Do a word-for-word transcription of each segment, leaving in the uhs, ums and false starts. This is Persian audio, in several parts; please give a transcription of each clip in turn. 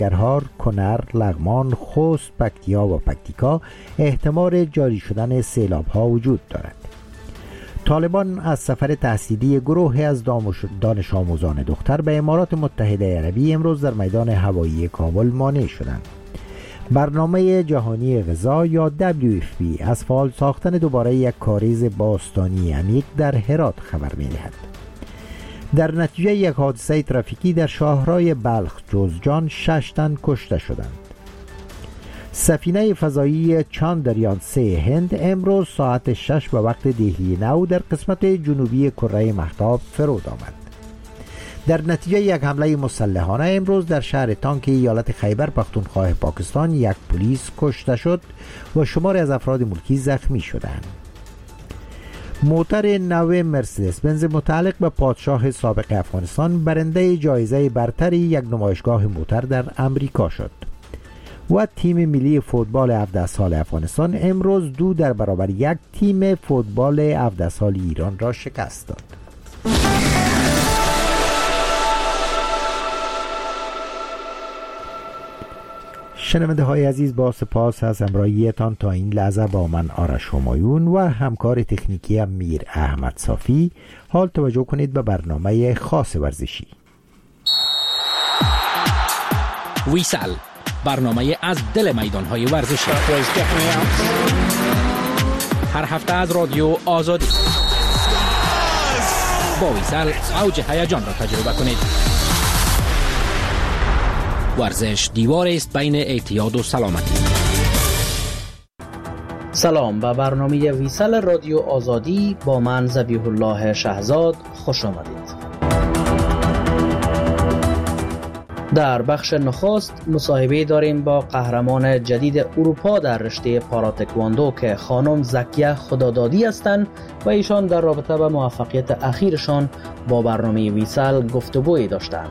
گرهار، کنر، لغمان، خوست، پکتیا و پکتیکا احتمال جاری شدن سیلاب‌ها وجود دارد. طالبان از سفر تحصیلی گروهی از دانش آموزان دختر به امارات متحده عربی امروز در میدان هوایی کابل مانع شدند. برنامه جهانی غذا یا دبلیو اف پی از فعال ساختن دوباره یک کاریز باستانی عمیق در هرات خبر می‌دهد. در نتیجه یک حادثه ترافیکی در شاهراه بلخ جوزجان شش تن کشته شدند. سفینه فضایی چاندریان سه هند امروز ساعت شش به وقت دهلی نو در قسمت جنوبی کره مهتاب فرود آمد. در نتیجه یک حمله مسلحانه امروز در شهر تانک ایالت خیبر پختونخوا پاکستان یک پلیس کشته شد و شماری از افراد ملکی زخمی شدند. موتر نو مرسدس بنز متعلق به پادشاه سابق افغانستان برنده جایزه برتر یک نمایشگاه موتر در امریکا شد و تیم ملی فوتبال هفده سال افغانستان امروز دو در برابر یک تیم فوتبال هفده سال ایران را شکست داد. شنونده های عزیز، با سپاس از همراهیتان تا این لحظه با من آرش همایون و همکار تکنیکی میر احمد صافی. حال توجه کنید به برنامه خاص ورزشی. ویسل، برنامه از دل میدان‌های ورزشی، هر هفته از رادیو آزادی. با ویسل اوج هیجان را تجربه کنید. ورزش دیوار است بین اعتیاد و سلامتی. سلام، به برنامه ویسل رادیو آزادی با من ذبیح الله شهزاد خوش آمدید. در بخش نخست مصاحبه داریم با قهرمان جدید اروپا در رشته پاراتکواندو که خانم زکیه خدادادی هستند و ایشان در رابطه با موفقیت اخیرشان با برنامه ویسل گفتگویی داشتند.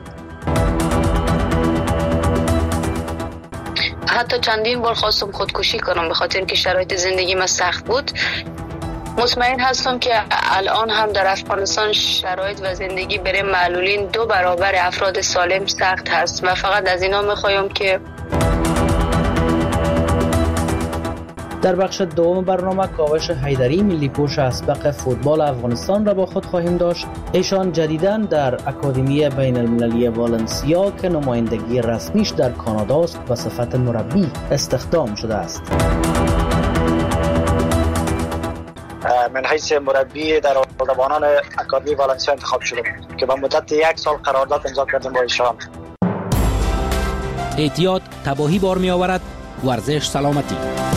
حتی چندین بار خواستم خودکشی کنم به خاطر اینکه شرایط زندگی من سخت بود. مطمئن هستم که الان هم در افغانستان شرایط و زندگی برای معلولین دو برابر افراد سالم سخت هست و فقط از اینا میخوایم که در بخش دوم برنامه کاوش حیدری ملی پوش اسبق فوتبال افغانستان را با خود خواهیم داشت. ایشان جدیداً در اکادمی بین المللی والنسیا که نمایندگی رسمیش در کانادا است به صفت مربی استخدام شده است. من حیث مربی در دروازه‌بانان اکادمی والنسیا انتخاب شدم که به مدت یک سال قرارداد امضا کردم با ایشان. اعتیاد تباهی بار می آورد، ورزش سلامتی.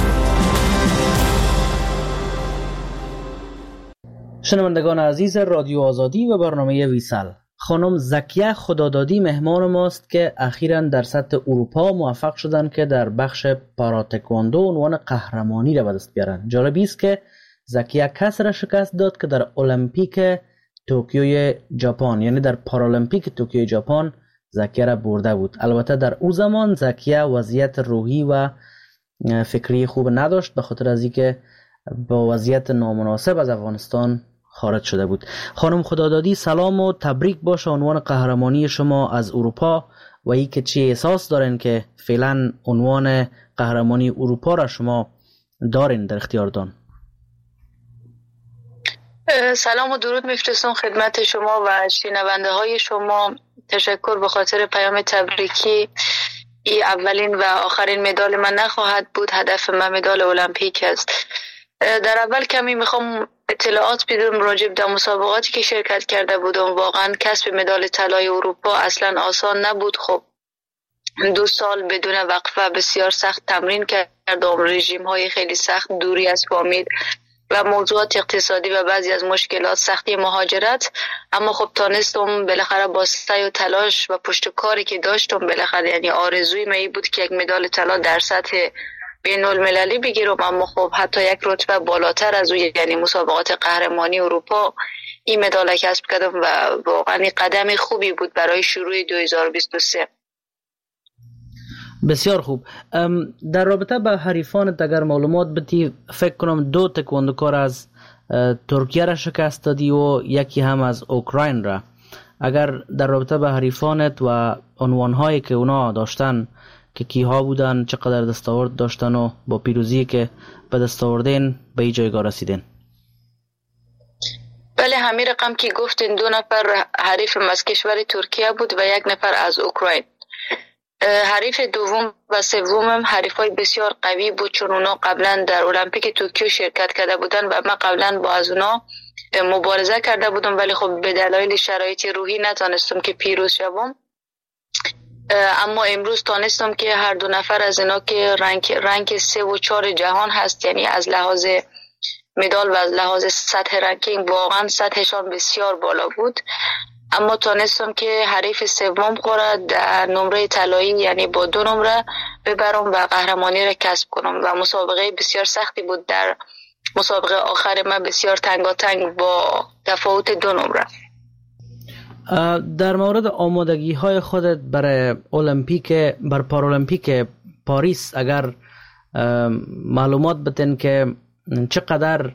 شنوندگان عزیز رادیو آزادی و برنامه ویسل، خانم زکیه خدادادی مهمان ماست که اخیراً در سطح اروپا موفق شدند که در بخش پاراتکواندو عنوان قهرمانی را به دست بیارن. جالبی است که زکیه کسی را شکست داد که در المپیک توکیوی ژاپن، یعنی در پارالمپیک توکیوی ژاپن زکیه را برده بود. البته در او زمان زکیه وضعیت روحی و فکری خوب نداشت به خاطر از اینکه با وضعیت نامناسب از افغانستان خارج شده بود. خانم خدادادی، سلام و تبریک باشه عنوان قهرمانی شما از اروپا و ای که چی احساس دارین که فعلا عنوان قهرمانی اروپا را شما دارین در اختیاردان. سلام و درود میفرستم خدمت شما و شنونده های شما. تشکر به خاطر پیام تبریکی. ای اولین و آخرین مدال من نخواهد بود. هدف من مدال المپیک است. در اول کمی میخوام اطلاعات بدم راجع به مسابقاتی که شرکت کرده بودم. واقعا کسب مدال طلای اروپا اصلا آسان نبود. خب دو سال بدون وقفه بسیار سخت تمرین کردم، رژیم های خیلی سخت، دوری از فامیل و موضوعات اقتصادی و بعضی از مشکلات، سختی مهاجرت. اما خب تانستم بالاخره با سعی و تلاش و پشت کاری که داشتم بالاخره، یعنی آرزوی من بود که یک مدال طلا در سطح بین المللی بگیرم. اما خب حتی یک رتبه بالاتر از او، یعنی مسابقات قهرمانی اروپا، این مدال کسب کردم و واقعا قدم خوبی بود برای شروع دو هزار و بیست و سه. بسیار خوب. در رابطه با حریفان اگر معلومات بدی، فکر کنم دو تکواندوکار از ترکیه را شکست دادی و یکی هم از اوکراین را. اگر در رابطه به حریفانت و عنوانهایی که اونا داشتن که کیها بودن، چقدر دستاورد داشتن و با پیروزی که به دست آوردین به این جایگاه رسیدین؟ بله، همین رقم که گفتین دو نفر حریف از کشور ترکیه بود و یک نفر از اوکراین. حریف دوم و سومم حریفای بسیار قوی بود، چون اونا قبلا در المپیک توکیو شرکت کرده بودن و من قبلا با از اونا مبارزه کرده بودم، ولی خب به دلایل شرایط روحی نتونستم که پیروز شوم. اما امروز تانستم که هر دو نفر از اینا که رنگ رنگ سه و چهار جهان هست، یعنی از لحاظ مدال و از لحاظ سطح رنکینگ واقعا سطحشان بسیار بالا بود، اما تانستم که حریف سوم خوره در نمره طلایی، یعنی با دو نمره ببرم و قهرمانی را کسب کنم و مسابقه بسیار سختی بود. در مسابقه آخر من بسیار تنگاتنگ با تفاوت دو نمره. در مورد آمادگی های خودت برای المپیک بر پارالمپیک پاریس اگر معلومات بتین که چقدر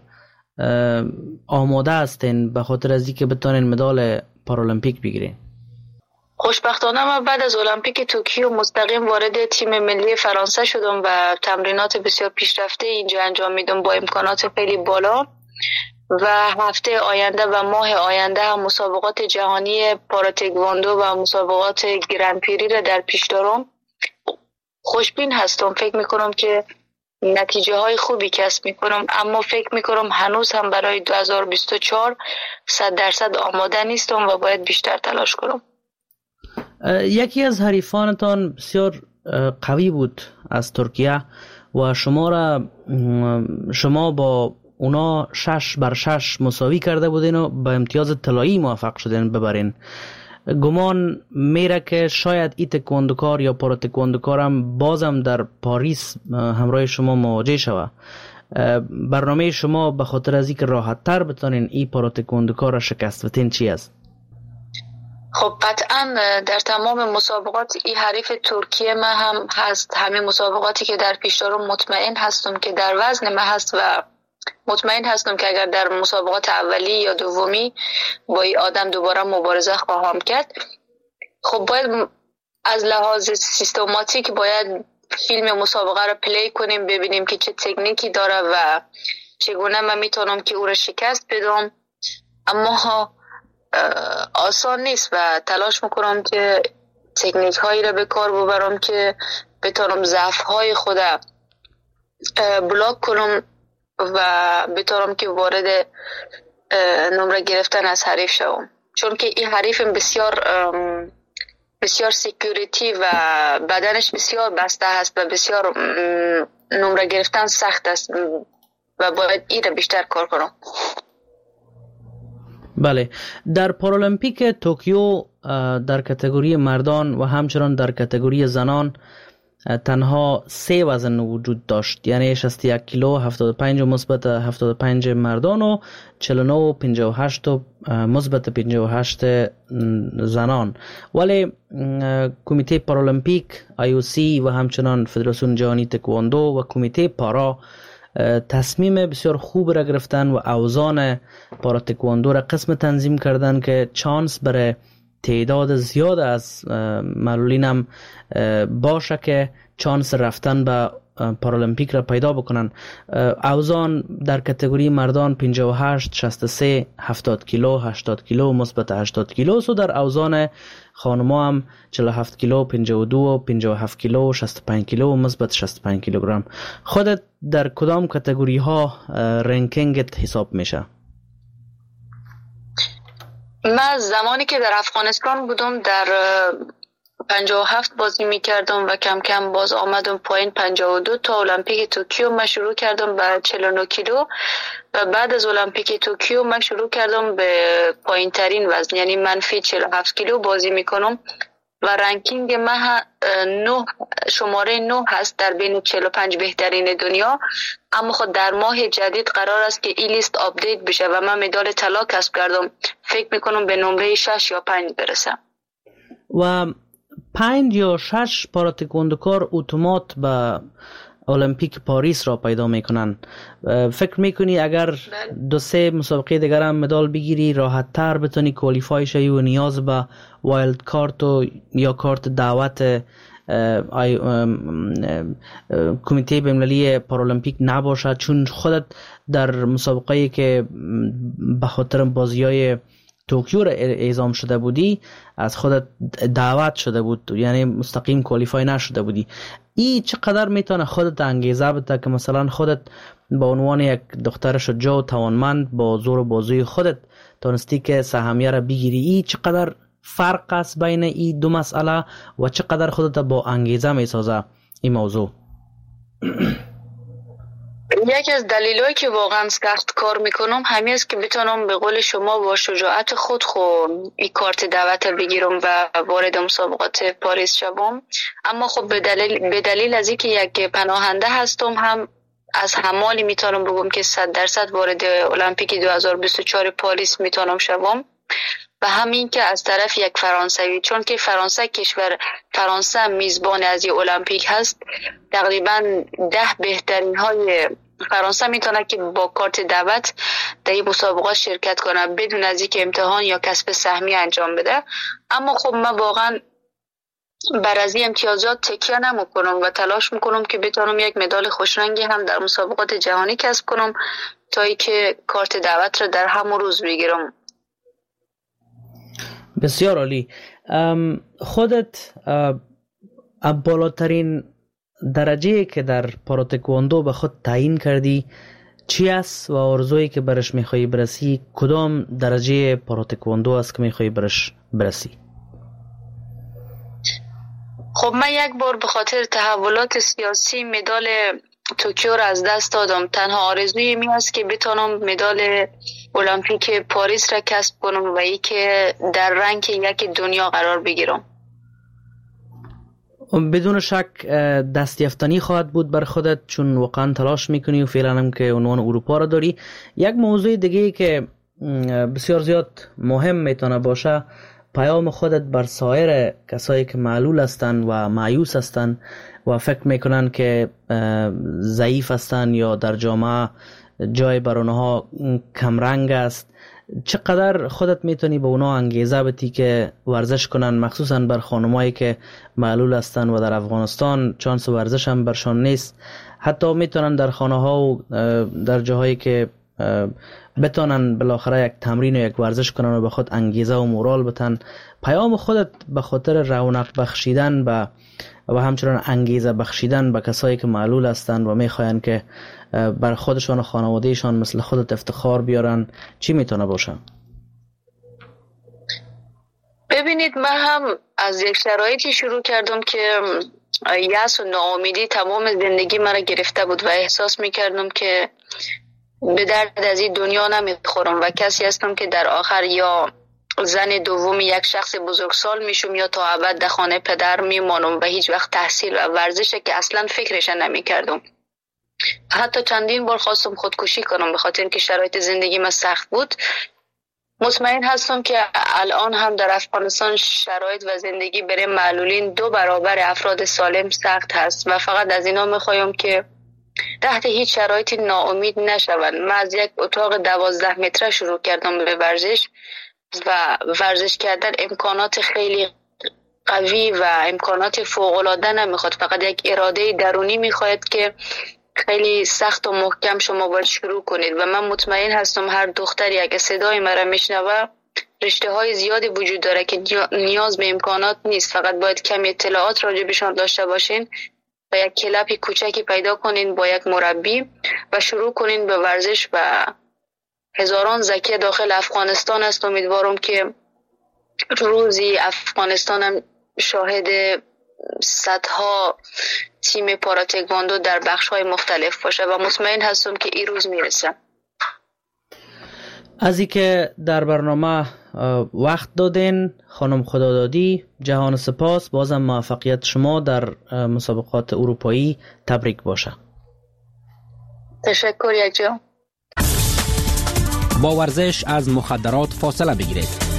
آماده هستین به خاطر از اینکه بتونین مدال پارالمپیک بگیرین؟ خوشبختانه من بعد از المپیک توکیو مستقیم وارد تیم ملی فرانسه شدم و تمرینات بسیار پیشرفته اینجا انجام میدم با امکانات خیلی بالا و هفته آینده و ماه آینده هم مسابقات جهانی پاراتکواندو و مسابقات گرندپری را در پیش دارم. خوشبین هستم، فکر میکنم که نتیجه های خوبی کسب میکنم، اما فکر میکنم هنوز هم برای دو هزار و بیست و چهار صد درصد آماده نیستم و باید بیشتر تلاش کنم. یکی از حریفانتان بسیار قوی بود از ترکیه و شما را شما با اونا شش بر شش مساوی کرده بودین و به امتیاز طلایی موفق شدین ببرین. گمان میره که شاید ای تکواندوکار یا پارا تکواندوکار هم بازم در پاریس همراه شما مواجه شود. برنامه شما به خاطر از اینکه راحت تر بتونین ای پارا تکواندوکار را شکست بدین چی است؟ خب قطعا در تمام مسابقات ای حریف ترکیه من هم هست. همه مسابقاتی که در پیش دارم مطمئن هستم که در وزن من هست و مطمئن هستم که اگر در مسابقات اولی یا دومی با این آدم دوباره مبارزه خواهم کرد. خب باید از لحاظ سیستماتیک باید فیلم مسابقه رو پلی کنیم، ببینیم که چه تکنیکی داره و چگونه من میتونم که او رو شکست بدم. اما آسان نیست و تلاش میکنم که تکنیک هایی رو به کار ببرم که بتونم ضعف های خودم بلاک کنم و بتونم که وارد نمره گرفتن از حریف شوم، چون که این حریف بسیار بسیار سیکیوریتی و بدنش بسیار بسته هست و بسیار نمره گرفتن سخت است و باید این رو بیشتر کار کنم. بله، در پارالمپیک توکیو در کاتگوری مردان و همچنان در کاتگوری زنان تنها سه وزن وجود داشت، یعنی شصت و یک کیلو، هفتاد و پنج مثبت هفتاد و پنج مردان و چهل و نه و پنجاه و هشت مثبت پنجاه و هشت زنان. ولی کمیته پارالمپیک آی او سی و همچنان فدراسیون جهانی تکواندو و کمیته پارا تصمیم بسیار خوب را گرفتن و اوزان پارا تکواندو را قسم تنظیم کردن که چانس برای تعداد زیاد از معلولین هم باشه که چانس رفتن به پارالمپیک را پیدا بکنن. اوزان در کاتگوری مردان پنجاه و هشت، شصت و سه، هفتاد کیلو، هشتاد کیلو مثبت هشتاد کیلو و در اوزان خانما هم چهل و هفت کیلو، پنجاه و دو، پنجاه و هفت کیلو، شصت و پنج کیلو مثبت شصت و پنج کیلوگرم. خودت در کدام کاتگوری ها رنکینگت حساب میشه؟ من زمانی که در افغانستان بودم در پنجاه و هفت بازی میکردم و کم کم باز آمدم پایین پنجاه و دو تا المپیک توکیو من شروع کردم به چهل و نه کیلو و بعد از المپیک توکیو من شروع کردم به پایین ترین وزن، یعنی منفی چهل و هفت کیلو بازی میکنم و رنکینگ من نه شماره نه هست در بین چهل و پنج بهترین دنیا. اما خود در ماه جدید قرار است که این لیست آپدیت بشه و من مدال طلا کسب کردم. فکر میکنم به نمره شش یا پنج برسم. و پنج یا شش پارا تکواندوکار اتومات به المپیک پاریس را پیدا میکنن. فکر میکنی اگر دو سه مسابقه دیگر هم مدال بگیری راحت تر بتونی کوالیفای شوی و نیاز به وایلد کارت و یا کارت دعوت کمیته بین‌المللی پارالمپیک نباشد، چون خودت در مسابقه‌ای که به خاطر بازی‌های توکیو را اعزام شده بودی از خودت دعوت شده بود، یعنی مستقیم کوالیفای نشده بودی. این چقدر میتونه خودت انگیزه بده که مثلا خودت به عنوان یک دختر شجاع و توانمند با زور و بازوی خودت تونستی که سهمیه را بگیری؟ این چقدر فرق است بین این دو مسئله و چقدر خودت با انگیزه میسازه این موضوع؟ یکی از دلایلی که واقعا سخت کار میکنم همین است که بتونم به قول شما با شجاعت خود خود این کارت دعوت بگیرم و وارد مسابقات پاریس شوم. اما خب به دلیل به دلیل از اینکه یک پناهنده هستم هم از همالی میتونم بگم که صد درصد وارد المپیک دو هزار و بیست و چهار پاریس میتونم شوم و همین که از طرف یک فرانسوی، چون که فرانسه کشور فرانسه میزبان از این المپیک هست، تقریبا ده بهترین های فرانسه میتونه که با کارت دعوت در این مسابقات شرکت کنه بدون از اینکه امتحان یا کسب سهمیه انجام بده. اما خب من واقعا بر از این امتیازات تکیه نمیکنم و تلاش میکنم که بتونم یک مدال خوشرنگی هم در مسابقات جهانی کسب کنم تا اینکه کارت دعوت را در همون روز بگیرم. بسیار عالی. خودت بالاترین درجه که در پاراتکواندو به خود تعیین کردی چی است و آرزویی که برش میخوایی برسی کدام درجه پاراتکواندو است که میخوایی برش برسی؟ خب من یک بار به خاطر تحولات سیاسی مدال توکیو را از دست دادم. تنها آرزوی می است که بتونم مدال المپیک پاریس را کسب کنم و ای که در رنگ یک دنیا قرار بگیرم. بدون شک دستیافتنی خواهد بود بر خودت، چون واقعا تلاش میکنی و فعلا هم که عنوان اروپا را داری. یک موضوع دیگه که بسیار زیاد مهم میتونه باشه پیام خودت بر سایر کسایی که معلول هستن و مایوس هستن و فکر میکنن که ضعیف هستن یا در جامعه جای بر اونها کمرنگ است. چقدر خودت میتونی به اونا انگیزه بدی که ورزش کنن، مخصوصا بر خانمایی که معلول هستن و در افغانستان چانس ورزش هم برشان نیست، حتی میتونن در خانه ها و در جاهایی که بتونن بالاخره یک تمرین و یک ورزش کنن و به خود انگیزه و مورال بتن. پیام خودت به خاطر رونق بخشیدن به و همچنان انگیزه بخشیدن به کسایی که معلول هستند و میخواین که بر خودشان و خانوادهشان مثل خودت افتخار بیارن چی میتونه باشه؟ ببینید من هم از یک شرایطی شروع کردم که یأس و ناامیدی تمام زندگی مرا گرفته بود و احساس میکردم که به درد از این دنیا نمیخورم و کسی هستم که در آخر یا زن دوم یک شخص بزرگسال میشم یا تا ابد در خانه پدر میمانم و هیچ وقت تحصیل و ورزش که اصلا فکرش نمیکردم. حتی چندین بار خواستم خودکشی کنم به خاطر اینکه شرایط زندگی من سخت بود. مطمئن هستم که الان هم در افغانستان شرایط و زندگی برای معلولین دو برابر افراد سالم سخت هست و فقط از اینا میخوایم که تحت هیچ شرایطی ناامید نشوند. من از یک اتاق دوازده متره شروع کردم به ورزش و ورزش کردن امکانات خیلی قوی و امکانات فوق‌العاده نمیخواد، فقط یک اراده درونی میخواد که خیلی سخت و محکم شما باید شروع کنید و من مطمئن هستم هر دختری اگه صدای مرا میشنوه رشته های زیادی وجود داره که نیاز به امکانات نیست، فقط باید کمی اطلاعات راجع بهشون داشته باشین و یک کلپی کوچکی پیدا کنین با یک مربی و شروع کنین به ورزش و هزاران زکی داخل افغانستان است. امیدوارم که روزی افغانستان هم شاهد صدها تیم پاراتکواندو در بخش‌های مختلف باشه و مطمئن هستم که این روز میرسه. از اینکه در برنامه وقت دادین خانم خدادادی، جهان سپاس. بازم موفقیت شما در مسابقات اروپایی تبریک باشه. تشکر یکجا. با ورزش از مخدرات فاصله بگیرید.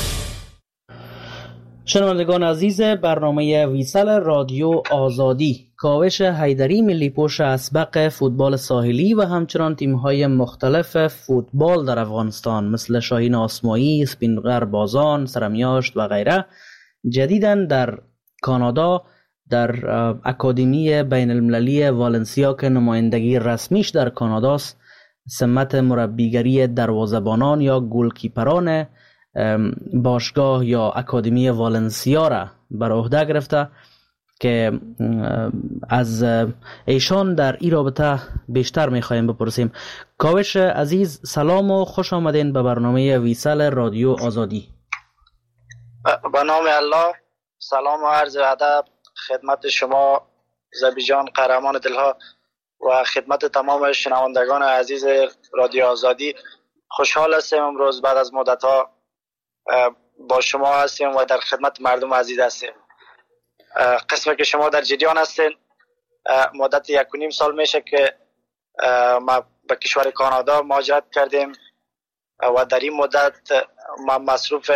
شنوندگان عزیز برنامه ویسال رادیو آزادی، کاوش حیدری ملی پوش اسبق فوتبال ساحلی و همچنان تیم‌های مختلف فوتبال در افغانستان مثل شاهین آسمایی، سپینغر بازان، سرمیاشت و غیره جدیداً در کانادا در اکادمی بین المللی والنسیا که نمایندگی رسمیش در کاناداست سمت مربیگری دروازه‌بانان یا گلکیپران باشگاه یا اکادمی والنسیا را بر عهده گرفته که از ایشان در این رابطه بیشتر میخوایم بپرسیم. کاوش عزیز سلام و خوش آمدین به برنامه ویسال رادیو آزادی. به نام الله، سلام و عرض ادب خدمت شما زبی جان قهرمان دلها و خدمت تمام شنوندگان عزیز رادیو آزادی. خوشحال هستیم امروز بعد از مدت ها با شما هستیم و در خدمت مردم عزیز هستیم. قسمی که شما در جریان هستین، مدت یک و نیم سال میشه که ما به کشور کانادا مهاجرت کردیم و در این مدت ما مصروف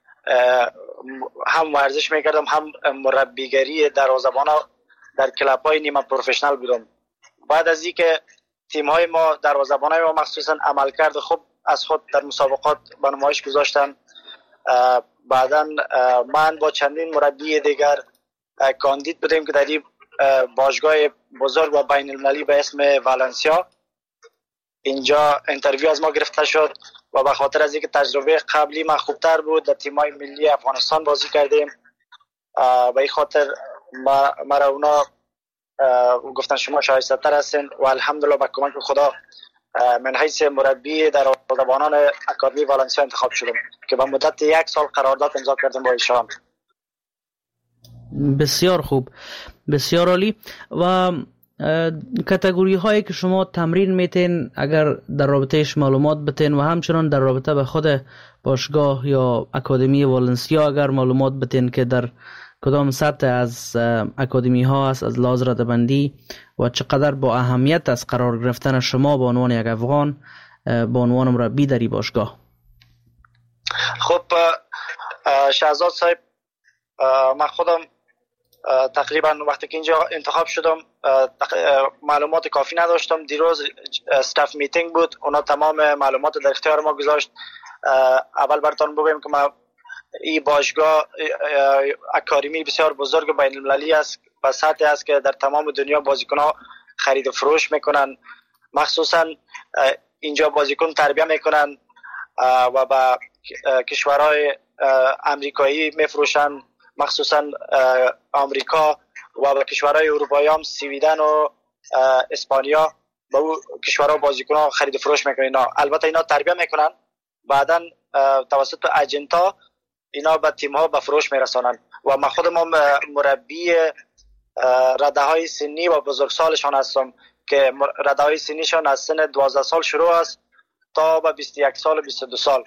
هم ورزش میکردم هم مربیگری دروازه‌بانا در کلاب های نیمه پروفشنال بودم. بعد از اینکه تیم های ما دروازه‌بانای ما مخصوصا عملکرد خوب از خود در مسابقات به نمایش گذاشتن، بعدا من با چندین مربی دیگر کاندید بودیم که در این باشگاه بزرگ و بین المللی به اسم والنسیا اینجا اینترویو از ما گرفته شد و به خاطر از اینکه تجربه قبلی ما خوبتر بود در تیم‌های ملی افغانستان بازی کردیم، به این خاطر ما مرا اونا گفتن شما شایسته تر هستین و الحمدلله با کمک خدا من حیث مربی در دروازه‌بانان اکادمی والنسیا انتخاب شدم که با مدت یک سال قرارداد امضا کردم با ایشان. بسیار خوب، بسیار عالی. و کاتگوری هایی که شما تمرین میتین اگر در رابطهش معلومات بتین و همچنان در رابطه به خود باشگاه یا اکادمی والنسیا اگر معلومات بتین که در کدام سطح از اکادمی ها است از لحاظ رده‌بندی و چقدر با اهمیت از قرار گرفتن شما به عنوان یک افغان به عنوان مربی در این باشگاه. خب شهزاد صاحب، من خودم تقریبا وقتی که اینجا انتخاب شدم معلومات کافی نداشتم. دیروز استاف میتینگ بود، اونا تمام معلومات در اختیار ما گذاشت. اول براتون بگم که ما این باشگاه اکادمی بسیار بزرگ بین المللی است و سطحی است که در تمام دنیا بازیکن‌ها خرید و فروش میکنن، مخصوصا اینجا بازیکن تربیت میکنن و با کشورهای امریکایی میفروشن، مخصوصا آمریکا و به کشورهای اروپایی هم سویدن و اسپانیا به او کشورها بازیکن‌ها خرید و فروش میکنن. اینا البته اینا تربیت میکنن، بعداً توسط اجنتا اینا به تیم‌ها به فروش میرسانن و من خودم مربی رده‌های سنی و بزرگسالشان هستم که رده‌های سنیشان از سن دوازده سال شروع است تا به بیست و یک سال و بیست و دو سال.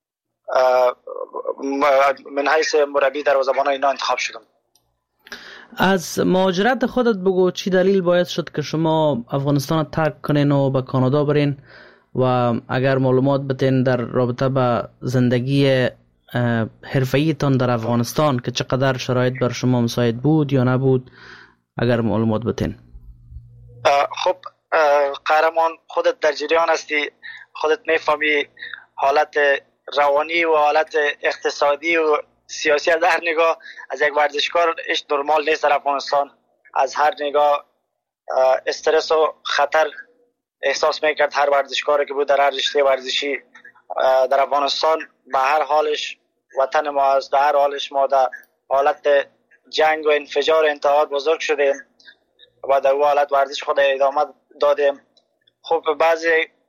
من حیث مربی دروازه‌بان اینا انتخاب شدم. از مهاجرت خودت بگو چی دلیل باعث شد که شما افغانستان ترک کنین و به کانادا برین و اگر معلومات بتین در رابطه با زندگی حرفه‌ای تان در افغانستان که چقدر شرایط بر شما مساعد بود یا نبود اگر معلومات بتین. خب قهرمان خودت در جریان هستی، خودت میفهمی حالت روانی و حالت اقتصادی و سیاسی از هر نگاه از یک ورزشکار اش نرمال نیست در افغانستان. از هر نگاه استرس و خطر احساس میکرد هر ورزشکاری که بود در هر رشته ورزشی در افغانستان. به هر حالش وطن ما است، در هر حالش ما در حالت جنگ و انفجار انتحار بزرگ شدیم و در اون حالت ورزش خود ادامه دادیم. خب بعضی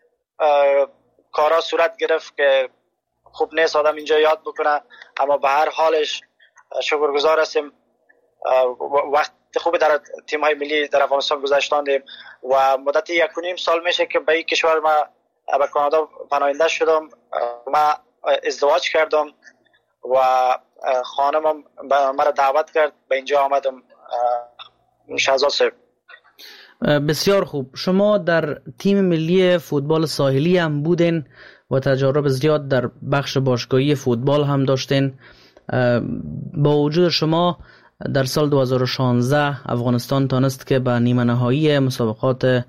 کارا صورت گرفت که خوب نیست آدم اینجا یاد بکنه، اما به هر حالش شکرگزار هستیم وقت خوبی در تیم های ملی در افغانستان گذاشتاندیم و مدت یک و نیم سال میشه که به این کشور ما به کانادا پناهنده شدم. ما ازدواج کردم و خانمم مرا دعوت کرد به اینجا آمدم. شهزاد صاحب بسیار خوب. شما در تیم ملی فوتبال ساحلی هم بودین و تجارب زیاد در بخش باشگاهی فوتبال هم داشتین. با وجود شما در سال دو هزار و شانزده افغانستان تانست که به نیمه نهایی مسابقات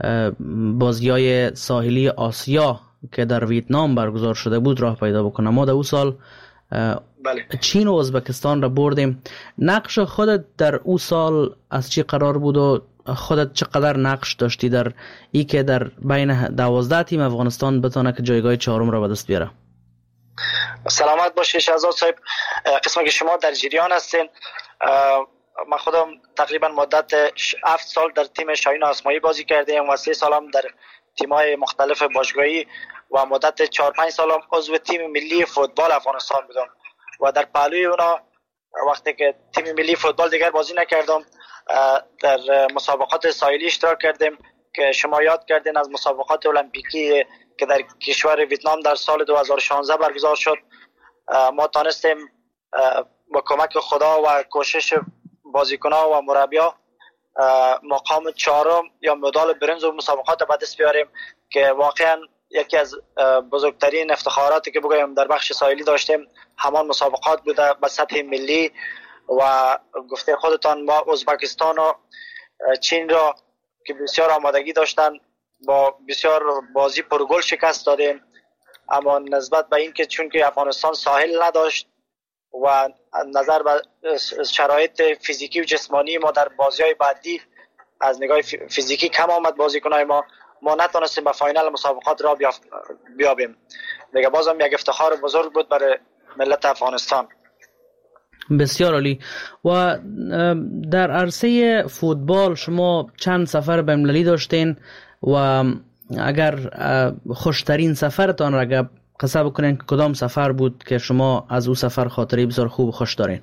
بازی‌های ساحلی آسیا که در ویتنام برگزار شده بود راه پیدا بکنه. ما در او سال بله. چین و ازبکستان را بردیم. نقش خودت در او سال از چی قرار بود و خودت چقدر نقش داشتی در ای که در بین دوازده تیم افغانستان بتونه که جایگاه چهارم را به دست بیاره؟ سلامت باشی شهزاد صاحب. قسمی که شما در جریان هستین، من خودم تقریبا مدت هفت سال در تیم شاهین آسمایی بازی کردیم و سه سالم در تیم‌های مختلف باشگاهی و مدت چهار پنج سالم عضو تیم ملی فوتبال افغانستان بودم و در پهلوی اونا وقتی که تیم ملی فوتبال دیگر بازی نکردم در مسابقات ساحلی اشتراک کردیم که شما یاد کردین از مسابقات المپیکی که در کشور ویتنام در سال دو هزار و شانزده برگزار شد. ما تانستیم با کمک خدا و کوشش بازیکن‌ها و مربی‌ها مقام چهارم یا مدال برنز و مسابقات به دست بیاریم که واقعا یکی از بزرگترین افتخاراتی که بگویم در بخش ساحلی داشتیم همان مسابقات بوده به سطح ملی. و گفته خودتان ما ازبکستان و چین را که بسیار آمادگی داشتن با بسیار بازی پرگل شکست دادیم، اما نسبت به این که چون که افغانستان ساحل نداشت و نظر به شرایط فیزیکی و جسمانی ما در بازی‌های بعدی از نگاه فیزیکی کم آمد بازیکن‌های ما ما نتونستیم به فاینال مسابقات را بیابیم. دیگه بازم یک افتخار بزرگ بود برای ملت افغانستان. بسیار عالی. و در عرصه فوتبال شما چند سفر بین‌المللی داشتین و اگر خوشترین سفرتان را اگر قصه بکنین کدام سفر بود که شما از او سفر خاطره بسیار خوب خوش دارین؟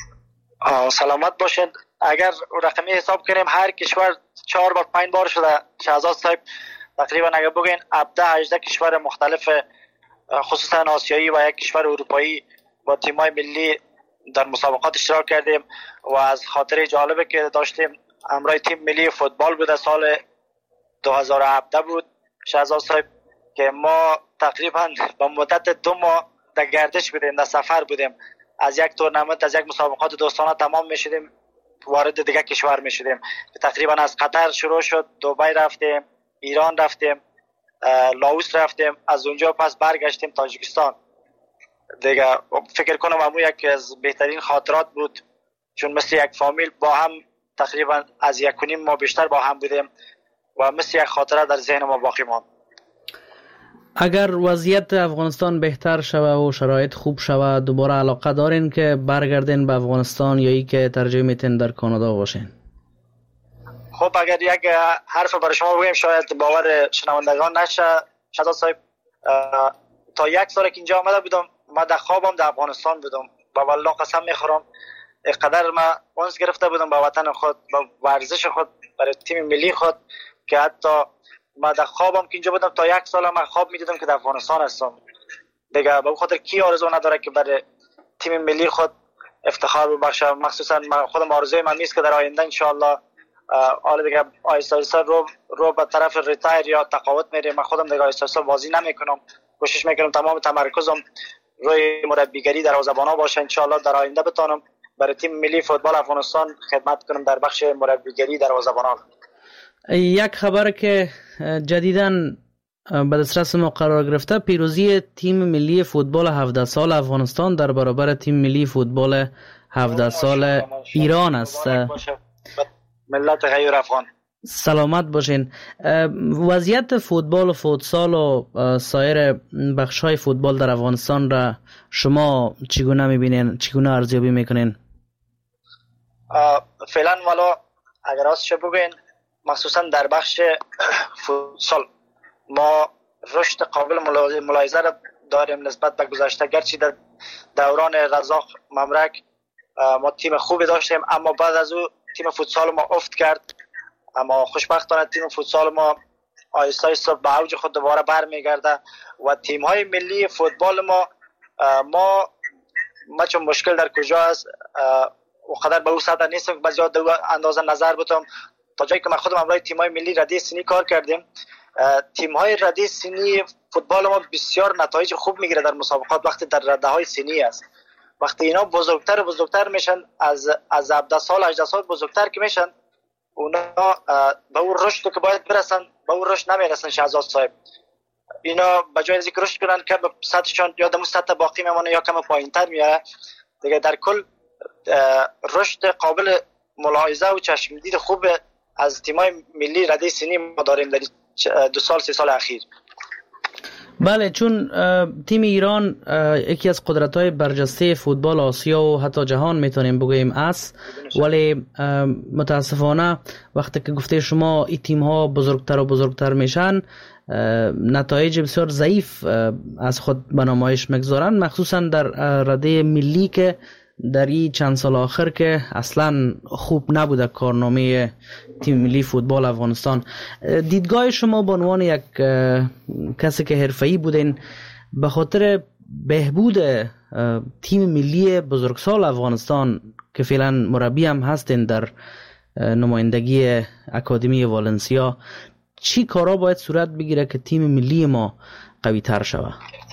سلامت باشید. اگر رقمی حساب کنیم هر کشور چهار بار پنج بار شده شهزاد صاحب، تقریبا اگر بگین هفده هجده کشور مختلف خصوصا آسیایی و یک کشور اروپایی با تیم‌های ملی در مسابقات اشتراک کردیم و از خاطره جالبه که داشتیم همراه تیم ملی فوتبال بود سال دو هزار و هفده بود شهزاد صاحب که ما تقریبا با مدت دو ماه در گردش بودیم، در سفر بودیم، از یک تورنمنت از یک مسابقات دوستانه تمام میشدیم وارد دیگه کشور میشدیم. تقریبا از قطر شروع شد، دبی رفتیم، ایران رفتیم، لاوس رفتیم، از اونجا پس برگشتیم تاجیکستان. دیگه فکر کنم همون یک از بهترین خاطرات بود چون مثل یک فامیل با هم تقریبا از یک و نیم ماه بیشتر با هم بودیم و مثل یک خاطره در ذهن ما باقی ماند. اگر وضعیت افغانستان بهتر شوه و شرایط خوب شوه دوباره علاقه دارین که برگردین به افغانستان یا ای که ترجیح میتین در کانادا باشین؟ خب اگر یک حرف برای شما بگیم شاید باور شنوندگان نشه شهزاد صاحب، تا یک سال که اینجا آمده بودم من در خوابم در افغانستان بودم با والله قسم میخورم اینقدر من اونس گرفته بودم با وطن خود با ورزش خود برای تیم ملی خود که حتی من در خوابم که اینجا بودم تا یک سال من خواب میدیدم که در افغانستان هستم. دیگه به خاطر کی آرزو نداره که برای تیم ملی خود افتخار ببخشه، مخصوصا من خودم آرزوی من نیست که در آینده ان شاء الله حالا دیگه آیسته آیسته رو رو به طرف ریتایر یا تقاعد میریم. من خودم دیگه آیسته آیسته بازی نمیکنم، کوشش میکنم تمام تمرکزم روی مربیگری دروازه‌بانا باشه. ان شاء الله در آینده بتونم برای تیم ملی فوتبال افغانستان خدمت کنم در بخش مربیگری دروازه‌بانان. یک خبر که جدیداً به دسترس ما قرار گرفته پیروزی تیم ملی فوتبال هفده سال افغانستان در برابر تیم ملی فوتبال هفده سال ایران است. ملت غیر افغان سلامت باشین. وضعیت فوتبال و فوتسال و سایر بخش‌های فوتبال در افغانستان را شما چگونه می‌بینین، چگونه ارزیابی می‌کنین؟ فعلا والا اگر راستش بگین مخصوصا در بخش فوتسال ما رشد قابل ملاحظه را داریم نسبت به گذشته. گرچه در دوران رزاق ممرک ما تیم خوبی داشتیم اما بعد از او تیم فوتسال ما افت کرد، اما خوشبختانه تیم فوتسال ما آهسته آهسته به اوج خود دوباره برمیگرده و تیم های ملی فوتبال ما ما ما چون مشکل در کجا است وقدر به او سطح نیستم که بسیار دو اندازه نظر بتم. تا جایی که من خودم همراه تیم های ملی ردی سنی کار کردیم، تیم های ردی سنی فوتبال ما بسیار نتایج خوب میگیره در مسابقات وقتی در رده های سنی است وقتی اینا بزرگتر و بزرگتر میشن، از از هفده سال هجده سال بزرگتر که میشن، اونا به اون رشد که باید برسن به اون رشد نمیرسن. شهزاد صاحب اینا به جای از اینکه رشد کنن که به سطحشان یا دمو سطح باقی میمونه یا کم پایینتر میاره دیگه. در کل رشد قابل ملاحظه و چشمدید خوب از تیمای ملی رده سنی ما داریم در دو سال سه سال اخیر. بله، چون تیم ایران یکی از قدرت‌های برجسته فوتبال آسیا و حتی جهان میتونیم بگوییم است، ولی متاسفانه وقتی که گفته شما این تیم‌ها بزرگتر و بزرگتر میشن، نتایج بسیار ضعیف از خود به نمایش میگذارن، مخصوصا در رده ملی که در این چند سال آخر که اصلا خوب نبوده کارنامه تیم ملی فوتبال افغانستان. دیدگاه شما به عنوان یک کسی که حرفه‌ای بودین به خاطر بهبود تیم ملی بزرگسال افغانستان که فعلا مربی هم هستین در نمایندگی اکادمی والنسیا، چی کارا باید صورت بگیره که تیم ملی ما قوی تر شود؟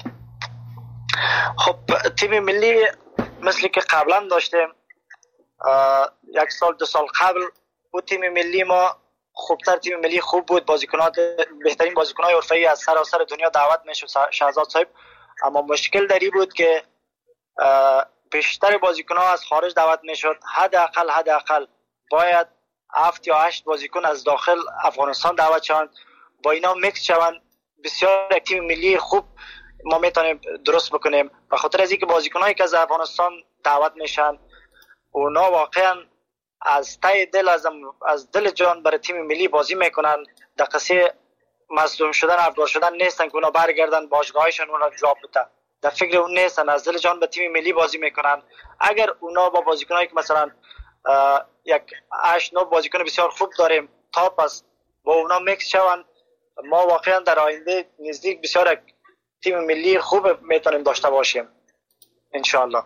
خب تیم ملی مثل که قبلا داشتیم، یک سال دو سال قبل بود تیم ملی ما خوبتر، تیم ملی خوب بود، بازیکنات بهترین بازیکنای حرفه‌ای از سراسر دنیا دعوت میشد شهزاد صاحب. اما مشکل دری بود که بیشتر بازیکن‌ها از خارج دعوت میشد. حداقل حداقل باید هفت یا هشت بازیکن از داخل افغانستان دعوت شوند، با اینا میکس شوند. بسیار یک تیم ملی خوب ما میتونیم درست بکنیم. به خاطر از اینکه بازیکنایی که از افغانستان دعوت میشن اونا واقعا از ته دل از از دل جان برای تیم ملی بازی میکنن. دقیقه مصدوم شدن افغان شدن نیستن که اونا برگردن باشگاهشون اونا جواب بده، در فکر اون نیستن، از دل جان به تیم ملی بازی میکنن. اگر اونا با بازیکنایی که مثلا یک هشت نه بازیکن بسیار خوب داریم تا پس با اونا میکس شوند، ما واقعا در آینده نزدیک بسیار تیم ملی خوب میتونیم داشته باشیم انشاءالله.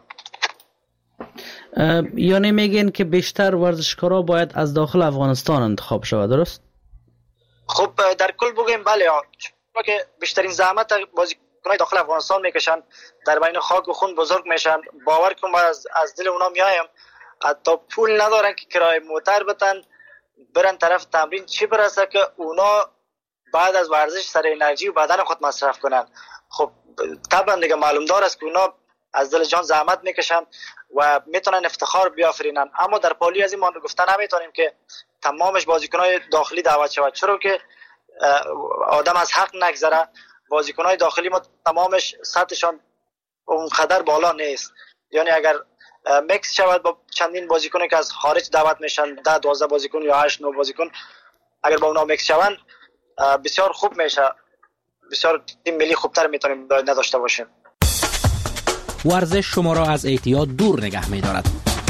یعنی میگین که بیشتر ورزشکارا باید از داخل افغانستان انتخاب شود، درست؟ خب در کل بگیم بله، چون که بیشترین زحمت بازیکنای داخل افغانستان میکشن، در بین خاک و خون بزرگ میشن. باور کن ما از, از دل اونا میایم، حتی پول ندارن که کرایه موتر بتن برن طرف تمرین، چی برسه که اونا بعد از ورزش سر انرژی و بدن خود مصرف کنن. خب طبعا دیگه معلوم دار است که اونا از دل جان زحمت میکشن و میتونن افتخار بیافرینن. اما در پالی از این ما گفتن نمیتونیم که تمامش بازیکنای داخلی دعوت شود، چرا که آدم از حق نگذره. بازیکنای داخلی ما تمامش سطحشان اونقدر بالا نیست، یعنی اگر میکس شود با چندین بازیکنی که از خارج دعوت میشن، ده دوازده بازیکن یا هشت نه بازیکن، اگر با اونا میکس شوند بسیار خوب میشه، بسیار تیم ملی خوبتر میتونیم نداشته باشیم. ورزش شما را از اعتیاد دور نگه می‌دارد.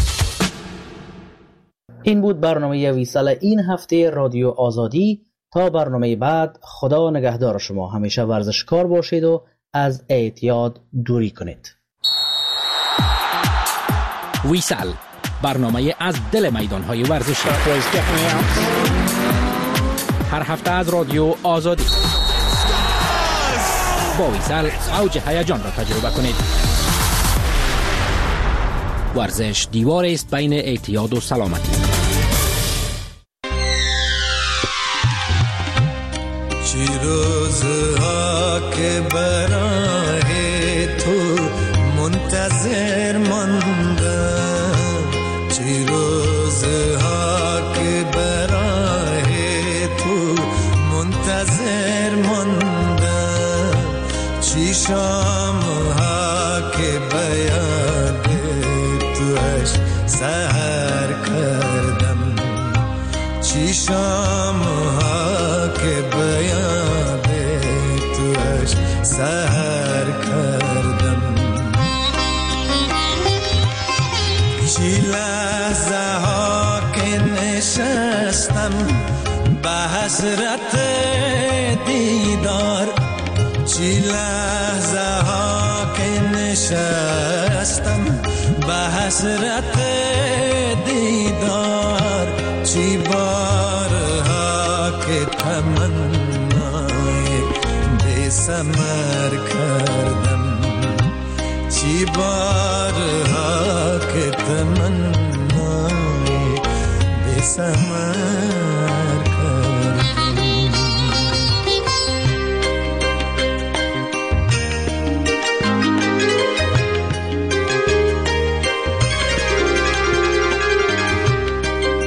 این بود برنامه ویسال این هفته رادیو آزادی. تا برنامه بعد، خدا نگهدار شما. همیشه ورزشکار باشید و از اعتیاد دوری کنید. ویسال، برنامه از دل میدان‌های ورزشی. هر هفته از رادیو آزادی. با ویسال اوج هیجان را تجربه کنید. ورزش دیوار است بین اعتیاد و سلامتی. چی روزها که برای تو منتظر ماندم، چی روزها که برای تو منتظر ماندم، چی شامها که بیاد توش سحر کردم، چی شامها که بیاد توش سحر کردم، چی لحظه ها که نشستم به حسرت دیدار، چی لحظه ها که نشستم به حسرت دیدار، چی بارها که تمنای بی ثمر کردم، چی بارها تمنای بسمن